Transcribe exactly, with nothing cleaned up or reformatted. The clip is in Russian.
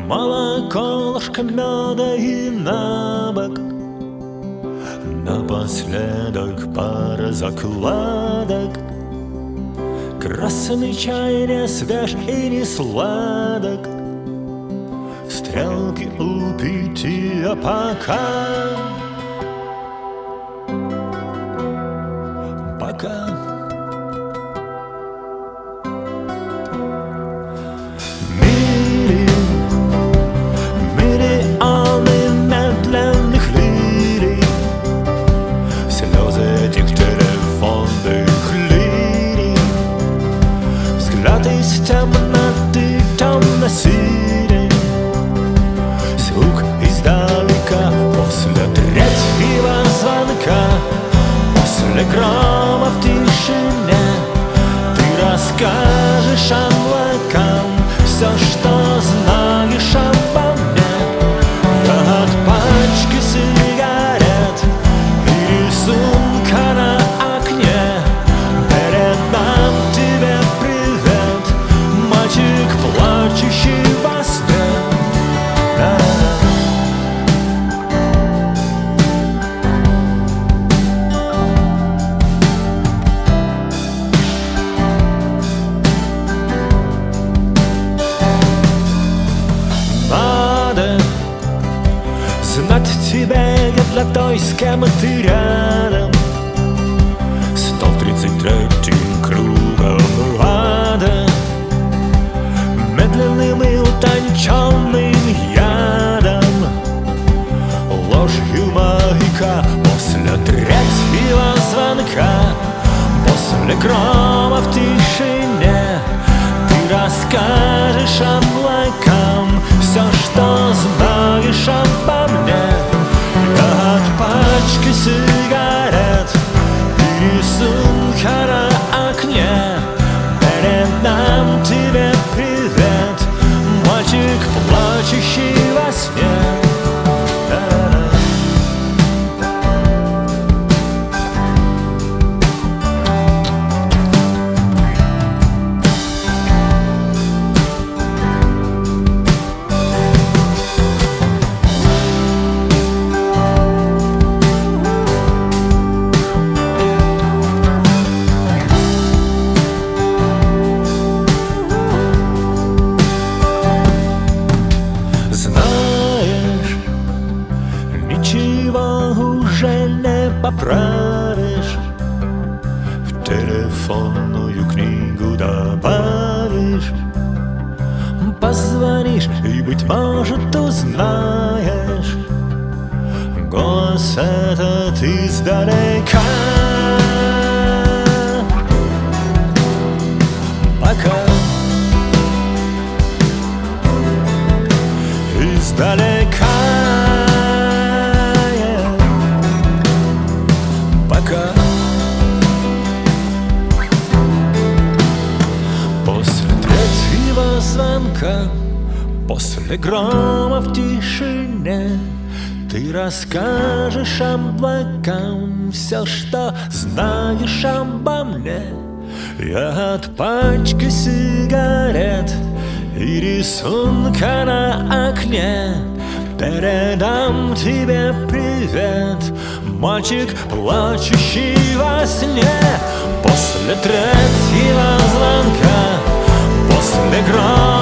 Молоко, ложка меда и на бок. Напоследок пара закладок. Красный чай не свеж и не сладок. Стрелки у пяти, а пока Пока из темноты темно-сирень, звук издалека после третьего звонка, после грома в тишине. Ты расскажешь облакам все, что знаешь обо мне. Я от пачки сигарет и рисунка на окне передам тебе мальчик, плачущий во сне. Надо знать тебе для той, с кем ты рядом. Сто тридцать третьим кругом ада, медленным и утонченным ядом, ложью маяка после третьего звонка, после грома в тишине. Ты расскажешь облакам все, что знаешь обо мне. Я от пачки сигарет и рисунка на окне передам тебе привет, мальчик, плачущий во сне. Ничего уже не поправишь, в телефонную книгу добавишь, позвонишь и, быть может, узнаешь голос этот издалека. Пока издалека. После третьего звонка, после грома в тишине, ты расскажешь облакам все, что знаешь обо мне. Я от пачки сигарет и рисунка на окне передам тебе привет, мальчик, плачущий во сне. После третьего звонка, после грома